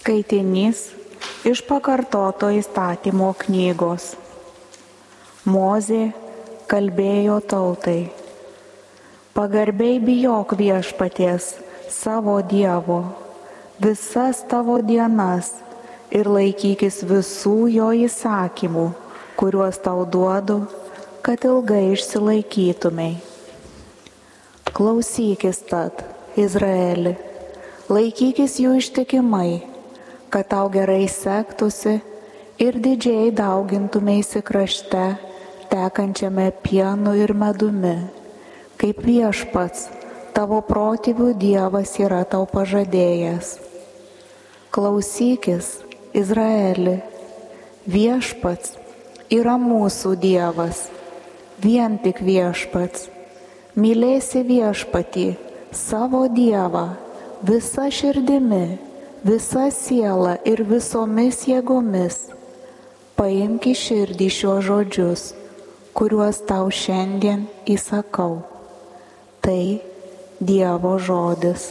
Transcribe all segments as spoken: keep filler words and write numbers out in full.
Skaitinys iš pakartoto įstatymo knygos. Mozė kalbėjo tautai: pagarbiai bijok Viešpaties savo Dievo visas tavo dienas ir laikykis visų jo įsakymų, kuriuos tau duodu, kad ilgai išsilaikytumei. Klausykis tad, Izraeli, laikykis jų ištikimai, kad tau gerai sektųsi ir didžiai daugintumeisi krašte, tekančiame pienu ir medumi, kaip Viešpats, tavo protėvių Dievas yra tau pažadėjęs. Klausykis, Izraeli, Viešpats yra mūsų Dievas, vien tik Viešpats. Mylėsi Viešpatį, savo Dievą, visa širdimi, visa siela ir visomis jėgomis. Paimk į širdį šiuos žodžius, kuriuos tau šiandien įsakau. Tai Dievo žodis.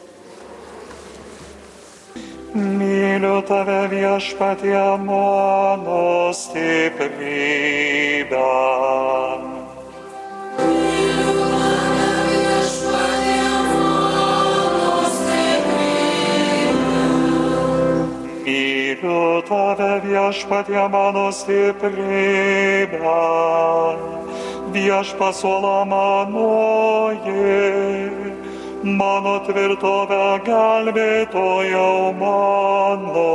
Myliu tave, Viešpatie, mano stiprybė. Myliu tave, Viešpatie, mano stiprybė, Viešpats uola manoji, mano tvirtovė gelbėtojau mano.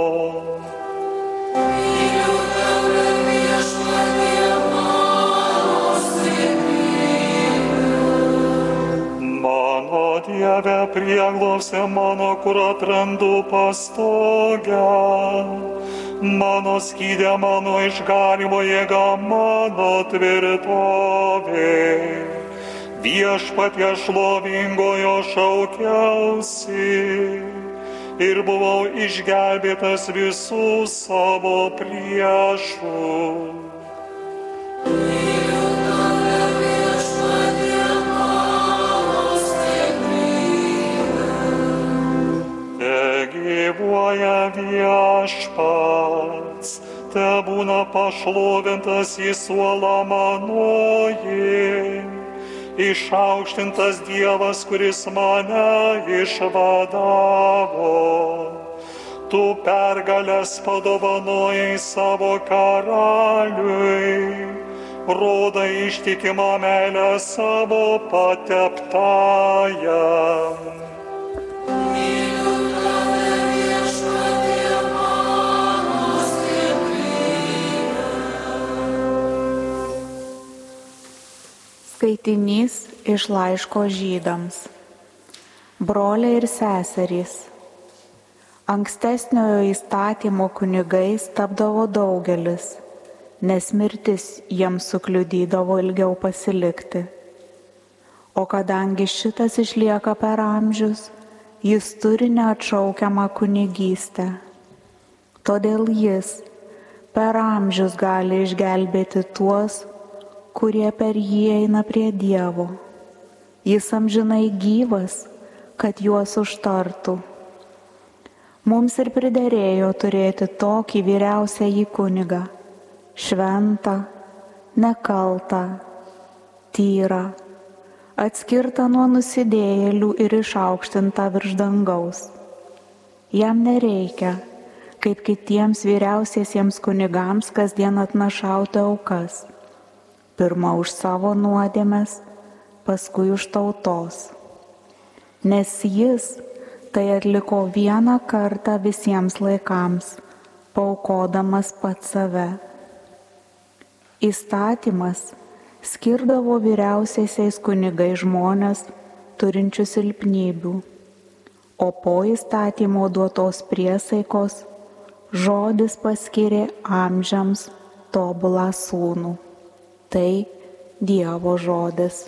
Myliu tave, Viešpatie, mano stiprybė. Mano Dieve, prieglobstia mano, kur atrandu pastogę. Mano skydė, mano išganymo jėga, mano tvirtovė. Viešpatie šlovingojo šaukiausi ir buvau išgelbėtas visų savo priešų. Gyvuoja Viešpats, tebūna pašlovintas jis uola manoji, išaukštintas Dievas, kuris mane išvadavo. Tu pergalės padovanojai savo karaliui, rodai ištikimą meilę savo pateptajam. Skaitinys iš laiško Žydams. Broliai ir seserys, ankstesniojo įstatymo kunigais tapdavo daugelis, nes mirtis jiems sukliudydavo ilgiau pasilikti. O kadangi šitas išlieka per amžius, jis turi neatšaukiamą kunigystę. Todėl jis per amžius gali išgelbėti tuos, kurie per jį eina prie Dievo. Jis amžinai gyvas, kad juos užtartų. Mums ir priderėjo turėti tokį vyriausiąjį kunigą, šventą, nekaltą, tyrą, atskirtą nuo nusidėjėlių ir išaukštintą virš dangaus. Jam nereikia, kaip kitiems vyriausiesiems kunigams, kasdien atnašauti aukas. Pirma už savo nuodėmes, paskui už tautos. Nes jis tai atliko vieną kartą visiems laikams, paaukodamas pats save. Įstatymas skirdavo vyriausiaisiais kunigai žmonės turinčius silpnybių, o po įstatymo duotos priesaikos žodis paskyrė amžiams tobulą sūnų. Tai Dievo žodis.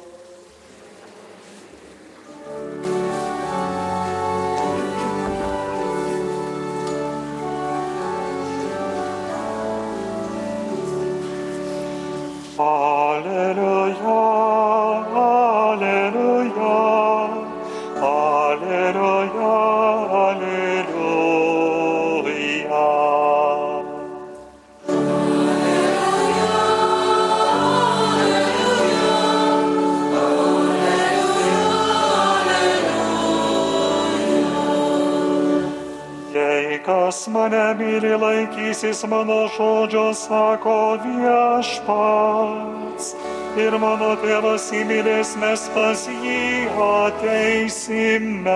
Alleluja, alleluja, alleluja, alleluja. Jei kas mane myli, laikysis mano žodžio, sako Viešpats. Ir mano tėvas įmylės, mes pas jį ateisime.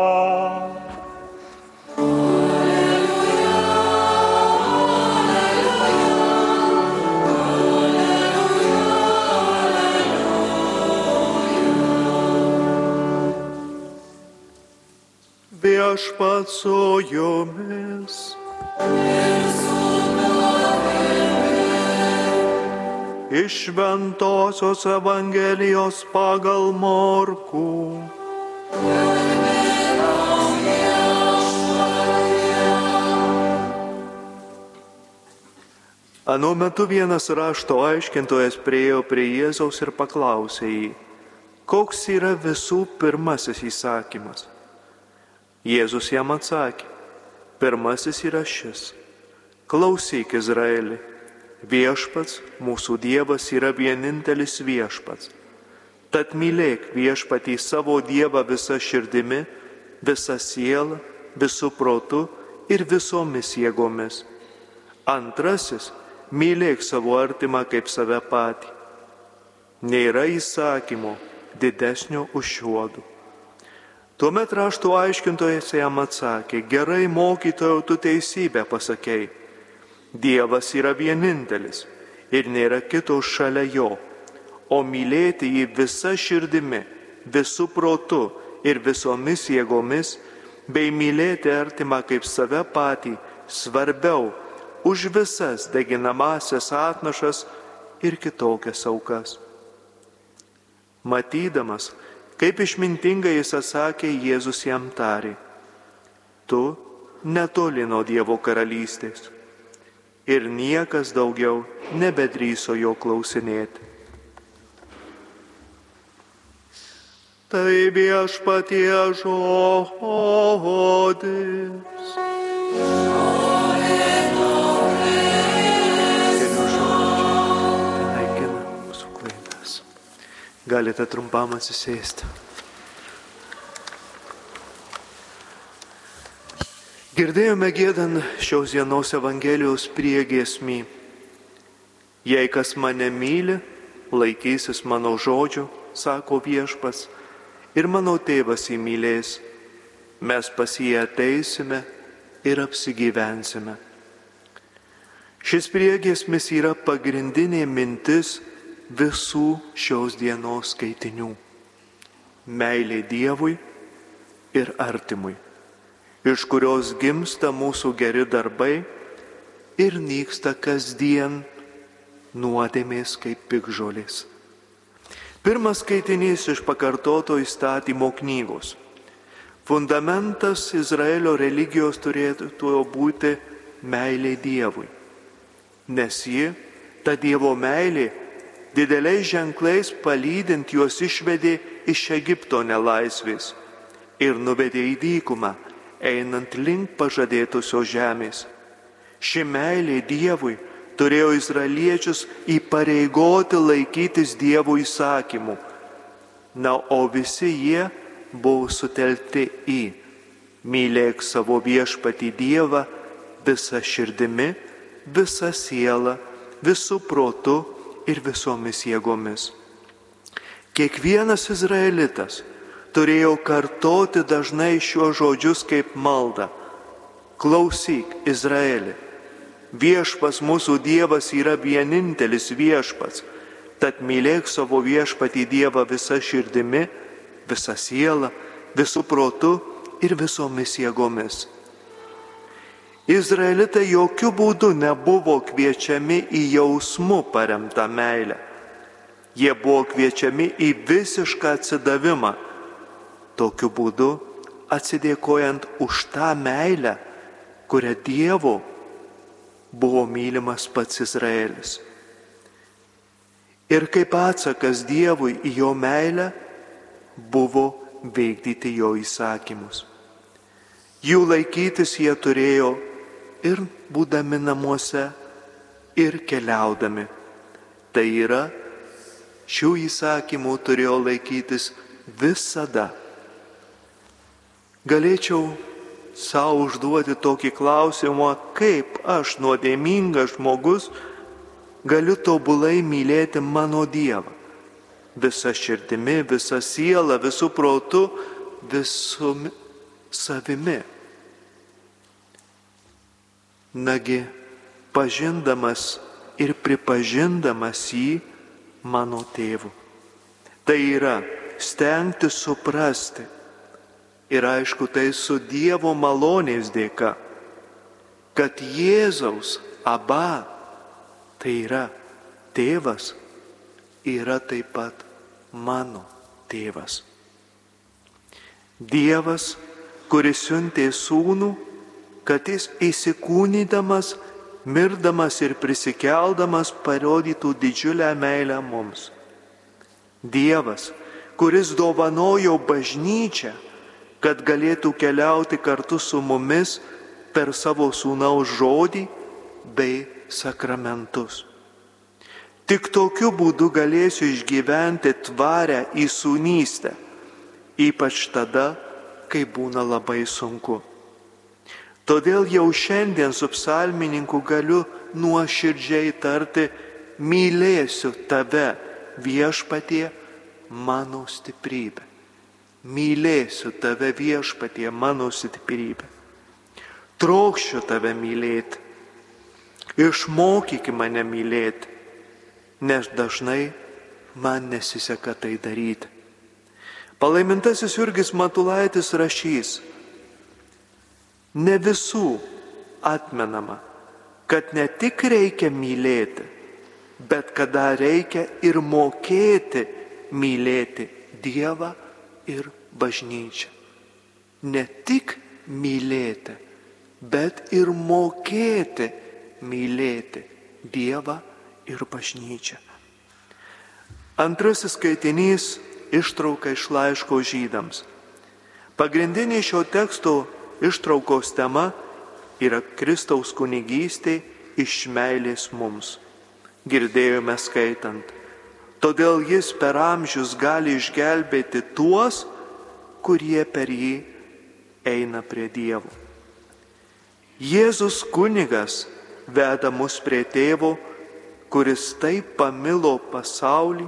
Viešpats su jumis. Iš Šventosios Evangelijos pagal Morkų. Anu metu vienas rašto aiškintojas priėjo prie Jėzaus ir paklausė jį, koks yra visų pirmasis įsakymas. Jėzus jam atsakė, pirmasis yra šis, klausyk Izraeli, Viešpats, mūsų Dievas yra vienintelis Viešpats. Tad mylėk Viešpatį savo Dievą visą širdimi, visą sielą, visų protu ir visomis jėgomis. Antrasis, mylėk savo artimą kaip save patį. Nėra įsakymo didesnio už šiuodu. Tuomet rašto aiškintojas jam atsakė, gerai mokytojau, tu teisybę pasakei. Dievas yra vienintelis ir nėra kito šalia jo, o mylėti jį visa širdimi, visų protu ir visomis jėgomis, bei mylėti artimą kaip save patį, svarbiau už visas deginamasias atnašas ir kitokias aukas. Matydamas, kaip išmintingai jis atsakė, Jėzus jam tarė, tu netoli nuo Dievo karalystės. Ir niekas daugiau nebedrįso jo klausinėti. Tai Viešpatie žodis. Galite trumpam atsisėsti. Girdėjome giedant šios dienos Evangelijos priegiesmį. Jei kas mane myli, laikysis mano žodžių, sako Viešpats, ir mano tėvas jį mylės. Mes pas jį ateisime ir apsigyvensime. Šis priegiesmis yra pagrindinė mintis visų šios dienos skaitinių. Meilė Dievui ir artimui, iš kurios gimsta mūsų geri darbai ir nyksta kasdien nuodėmės kaip piktžolės. Pirmas skaitinys iš pakartoto įstatymo knygos. Fundamentas Izraelio religijos turėtų būti meilė Dievui, nes ji, ta Dievo meilė, dideliais ženklais palydint juos išvedė iš Egipto nelaisvės ir nuvedė į dykumą, einant link pažadėtusios žemės. Ši meilė Dievui turėjo izraeliečius įpareigoti laikytis Dievo įsakymų, na, o visi jie buvo sutelkti į mylėk savo Viešpatį Dievą visą širdimi, visą sielą, visų protu ir visomis jėgomis. Kiekvienas izraelitas turėjo kartoti dažnai šiuos žodžius kaip maldą. Klausyk, Izraeli, Viešpats mūsų Dievas yra vienintelis Viešpats, tad mylėk savo Viešpatį Dievą visą širdimi, visą sielą, visų protu ir visomis jėgomis. Izraelitai jokių būdų nebuvo kviečiami į jausmų paremtą meilę. Jie buvo kviečiami į visišką atsidavimą, tokiu būdu atsidėkojant už tą meilę, kurią Dievo buvo mylimas pats Izraelis. Ir kaip atsakas Dievui į jo meilę buvo vykdyti jo įsakymus. Jų laikytis jie turėjo ir būdami namuose, ir keliaudami. Tai yra, šių įsakymų turėjo laikytis visada. Galėčiau savo užduoti tokį klausimą, kaip aš, nuodėmingas žmogus, galiu tobulai mylėti mano Dievą. Visa širdimi, visa siela, visų protu, visų savimi. Nagi, pažindamas ir pripažindamas jį mano tėvu. Tai yra stengti suprasti. Ir aišku, tai su Dievo malonės dėka, kad Jėzaus Aba, tai yra tėvas, yra taip pat mano tėvas. Dievas, kuris siuntė sūnų, kad jis įsikūnydamas, mirdamas ir prisikeldamas parodytų didžiulę meilę mums. Dievas, kuris dovanojo bažnyčią, kad galėtų keliauti kartu su mumis per savo sūnaus žodį bei sakramentus. Tik tokiu būdu galėsiu išgyventi tvarę įsūnystę, ypač tada, kai būna labai sunku. Todėl jau šiandien su psalmininku galiu nuoširdžiai tarti: mylėsiu tave, viešpatie, mano stiprybė. Mylėsiu tave, viešpatie, mano stiprybė. Trokščiu tave mylėti. Išmokyk mane mylėti, nes dažnai man nesiseka tai daryti. Palaimintasis Jurgis Matulaitis rašys: ne visų atmenama, kad ne tik reikia mylėti, bet kada reikia ir mokėti mylėti Dievą ir bažnyčią. Ne tik mylėti, bet ir mokėti mylėti Dievą ir bažnyčią. Antrasis skaitinys ištrauka iš laiško žydams. Pagrindinė šio teksto ištraukos tema yra Kristaus kunigystė iš meilės mums. Girdėjome skaitant: todėl jis per amžius gali išgelbėti tuos, kurie per jį eina prie Dievo. Jėzus kunigas veda mus prie Tėvo, kuris taip pamilo pasaulį,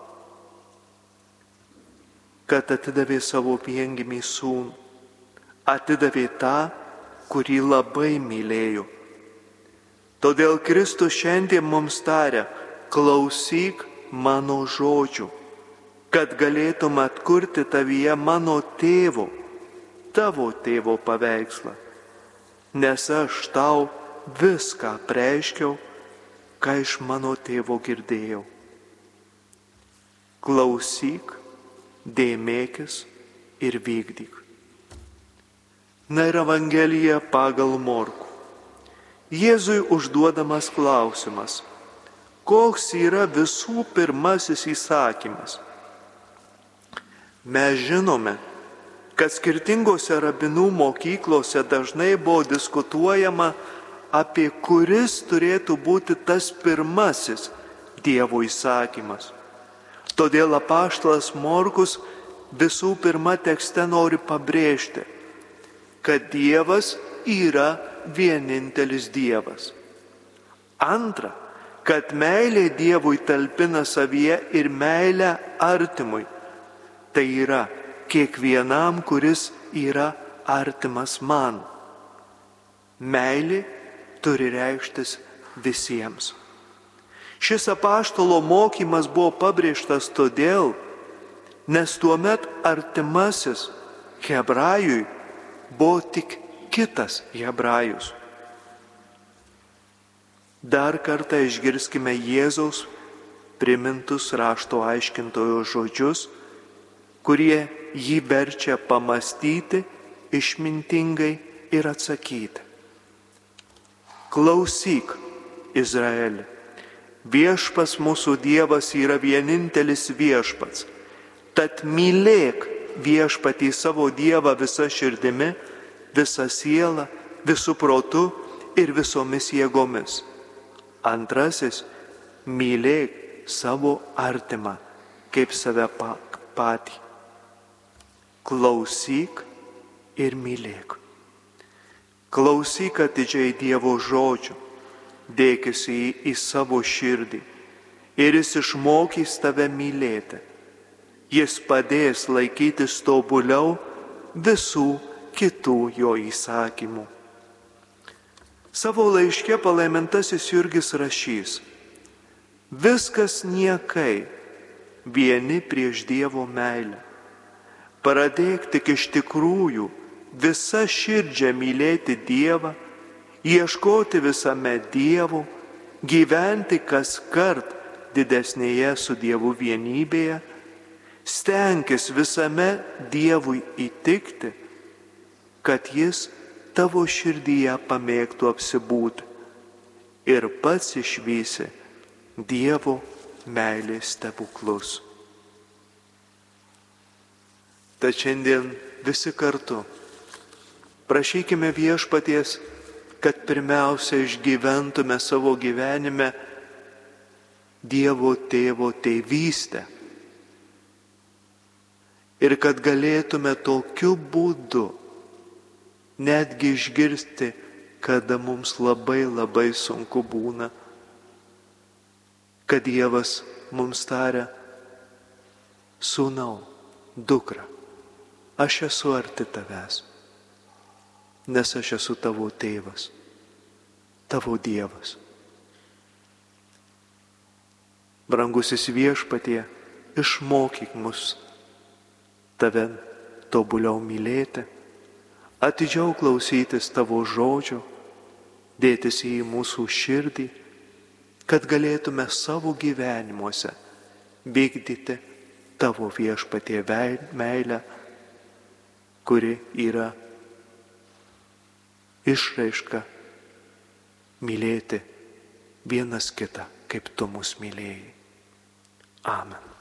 kad atidavė savo viengimį sūnų. Atidavė tą, kurį labai mylėjo. Todėl Kristus šiandien mums taria: klausyk mano žodžių, kad galėtum atkurti tavyje mano tėvo, tavo tėvo paveikslą, nes aš tau viską preiškiau, ką iš mano tėvo girdėjau. Klausyk, dėmėkis ir vykdyk. Na ir Evangelija pagal Morkų. Jėzui užduodamas klausimas: koks yra visų pirmasis įsakymas? Mes žinome, kad skirtingose rabinų mokyklose dažnai buvo diskutuojama apie kuris turėtų būti tas pirmasis Dievo įsakymas. Todėl apaštalas Morkus visų pirma tekste nori pabrėžti, kad Dievas yra vienintelis Dievas. Antra, kad meilė Dievui talpina savyje ir meilę artimui. Tai yra kiekvienam, kuris yra artimas man. Meilė turi reikštis visiems. Šis apaštalo mokymas buvo pabrėžtas todėl, nes tuomet artimasis hebrajui buvo tik kitas hebrajus. Dar kartą išgirskime Jėzaus primintus rašto aiškintojo žodžius, kurie jį verčia pamastyti išmintingai ir atsakyti. Klausyk, Izraeli, viešpats mūsų Dievas yra vienintelis viešpats, tad mylėk viešpatį savo Dievą visa širdimi, visa siela, visų protu ir visomis jėgomis. Antrasis, mylėk savo artimą kaip save patį. Klausyk ir mylėk. Klausyk atidžiai Dievo žodžio, dėkis jį į savo širdį ir jis išmokys tave mylėti. Jis padės laikytis tobuliau visų kitų jo įsakymų. Savo laiške palaimintasis Jurgis rašys: viskas niekai vieni prieš Dievo meilę. Pradėk tik iš tikrųjų visa širdžia mylėti Dievą, ieškoti visame Dievo, gyventi kas kart didesnėje su Dievu vienybėje, stenkis visame Dievui įtikti, kad jis tavo širdyje pamėgtų apsibūti ir pats išvysi Dievo meilės stebuklus. Tad šiandien visi kartu prašykime Viešpaties, kad pirmiausia išgyventume savo gyvenime Dievo Tėvo tėvystę ir kad galėtume tokiu būdu netgi išgirsti, kada mums labai labai sunku būna, kad Dievas mums taria: sūnau, dukra, aš esu arti tavęs, nes aš esu tavo tėvas, tavo Dievas. Brangusis Viešpatie, išmokyk mus tave tobuliau mylėti, atidžiau klausytis tavo žodžio, dėtis į mūsų širdį, kad galėtume savo gyvenimuose vykdyti tavo Viešpatie meilę, kuri yra išraiška mylėti vienas kitą, kaip tu mus mylėjai. Amen.